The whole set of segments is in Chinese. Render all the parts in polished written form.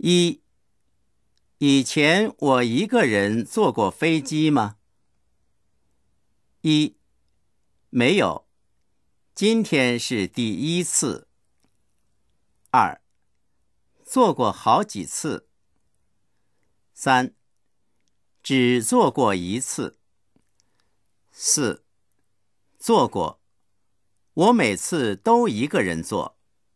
一、以前我一个人坐过飞机吗？一、没有，今天是第一次。二、坐过好几次。三、只坐过一次。四、坐过，我每次都一个人坐。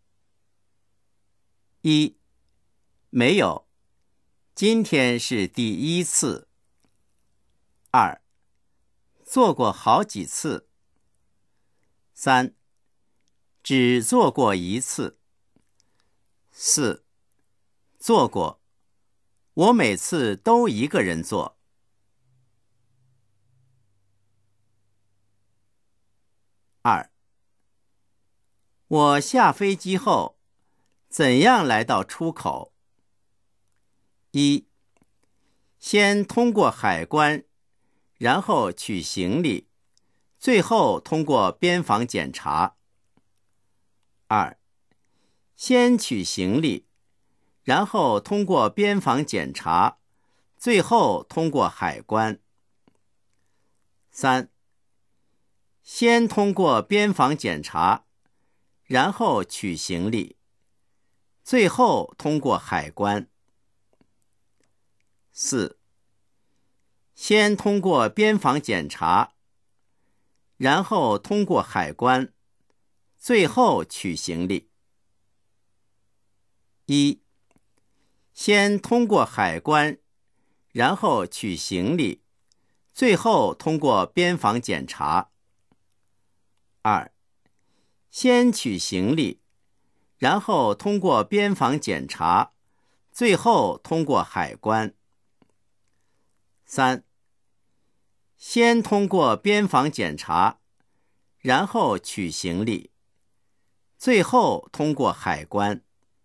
一、没有，今天是第一次。二、坐过好几次。三、只坐过一次。四、坐过，我每次都一个人坐。二、我下飞机后，怎样来到出口？一、先通过海关，然后取行李，最后通过边防检查。二、先取行李，然后通过边防检查，最后通过海关。三、先通过边防检查，然后取行李，最后通过海关。四、先通过边防检查，然后通过海关，最后取行李。一、先通过海关，然后取行李，最后通过边防检查。二、先取行李，然后通过边防检查，最后通过海关。三、先通过边防检查，然后取行李，最后通过海关。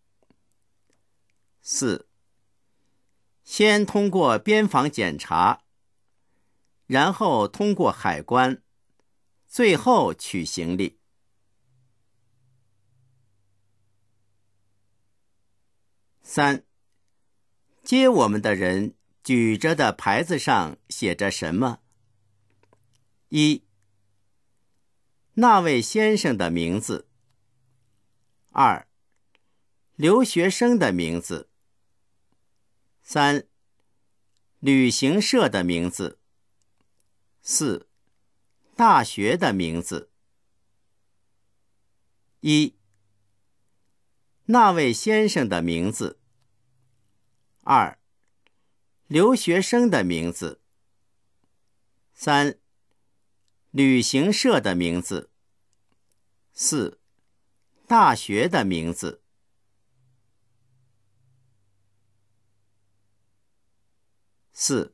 四、先通过边防检查，然后通过海关，最后取行李。三、接我们的人举着的牌子上写着什么？一、那位先生的名字。二、留学生的名字。三、旅行社的名字。四、大学的名字。一、那位先生的名字。二、留学生的名字。三、旅行社的名字。四、大学的名字。四、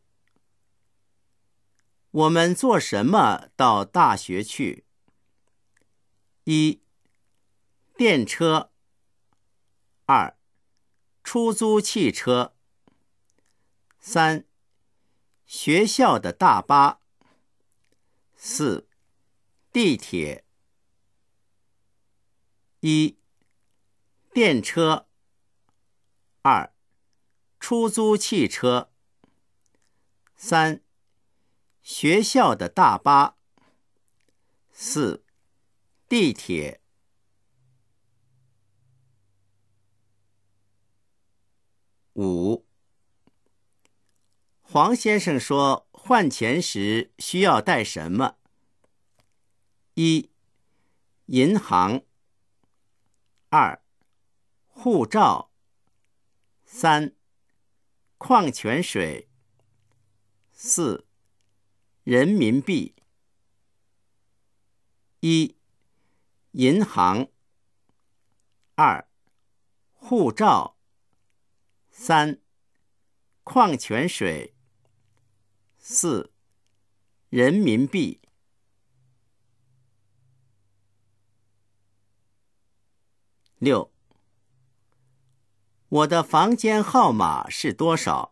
我们坐什么到大学去？一、电车。二、出租汽车。三、学校的大巴。四、地铁。一、电车。二、出租汽车。三、学校的大巴。四、地铁。五、黄先生说换钱时需要带什么？一、银行。二、护照。三、矿泉水。四、人民币。一、银行。二、护照。三、矿泉水。四、人民币。六、我的房间号码是多少？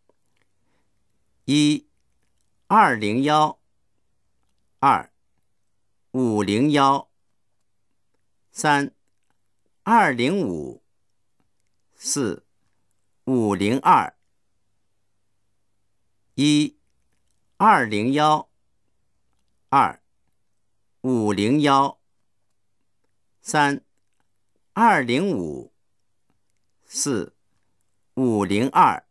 一、201。二、501。三、205。四、 502。1 201 2 501 3 205 4 502